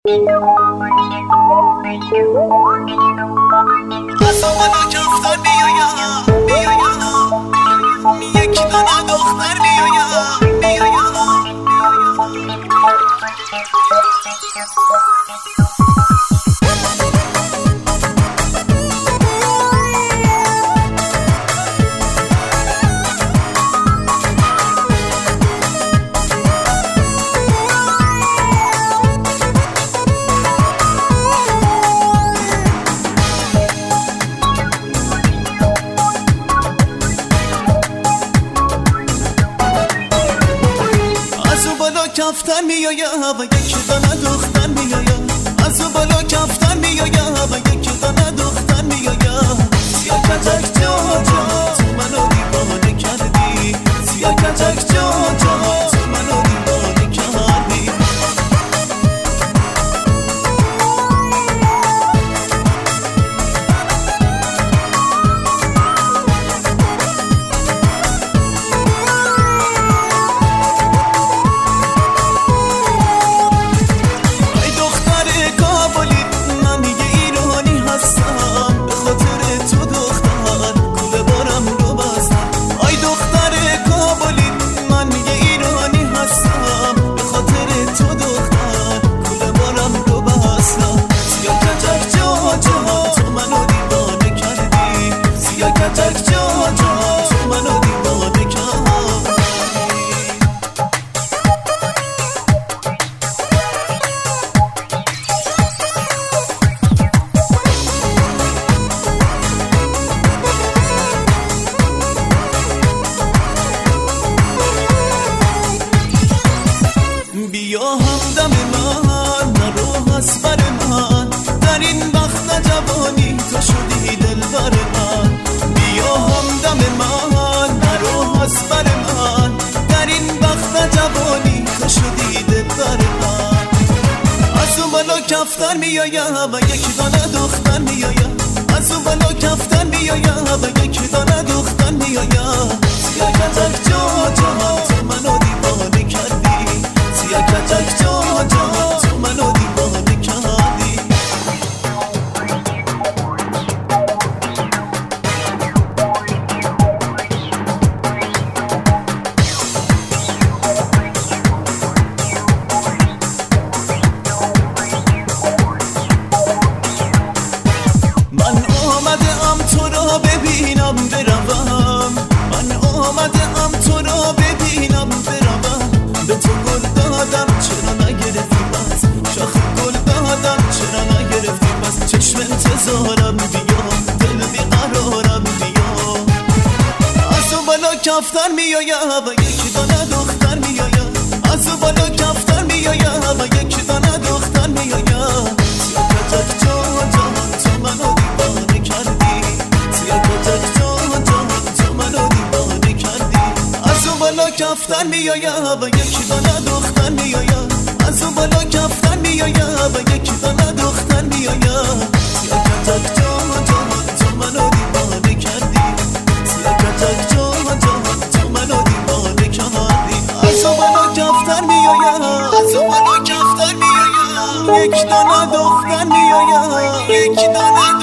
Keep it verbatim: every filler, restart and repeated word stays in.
از آمالا کفتر بیایم بیایم یک دانه دختر بیایم بیایم کفتر میایم و یک دانه دختر میایم از او بالا کفتر میایم و یک دانه دختر میایم سیاه کتک جا جا تو منو دیوانه کردی سیاه کتک جا جا تو منو دیوانه کردی بیا همدم من نرو از بر من در این وقت جوانی تو شدی دلبر من بیا همدم من نرو از بر من در این وقت جوانی تو شدی دلبر من از اون بالا کفتر میایم و یک دانه دختر میایم از اون بالا کفتر میایم و یک دانه دختر میایم سیاه کتک جا جا تو منو دیوانه کردی سیاه کتک جا جا تو منو دیوانه کردی من آمده ام تو را ببینم بروم من آمده ام تو را ببینم بروم به تو گل دادم چرا نگرفتی بس شاخ گل دادم چرا نگرفتی بس چشم انتظارم بیا دل بیقرارم بیا از اون بالا کفتر میایم و یک دانه دختر میایم از اون بالا کفتر میایم و یک دانه دختر میایم سیاه کتک جا جا تو منو دیوانه کردی سیاه کتک جا جا تو منو دیوانه کردی از اون بالا کفتر میایم و یک دانه دختر میایم از اون بالا کفتر میایم و یک دانه دختر میایم سیاه کتک جا جا تو منو دیوانه کردی سیاه کتک جا جا تو منو دیوانه کردی از اون بالا کفتر میایم از اون بالا کفتر میایم یک دانه دختر میایم یک دانه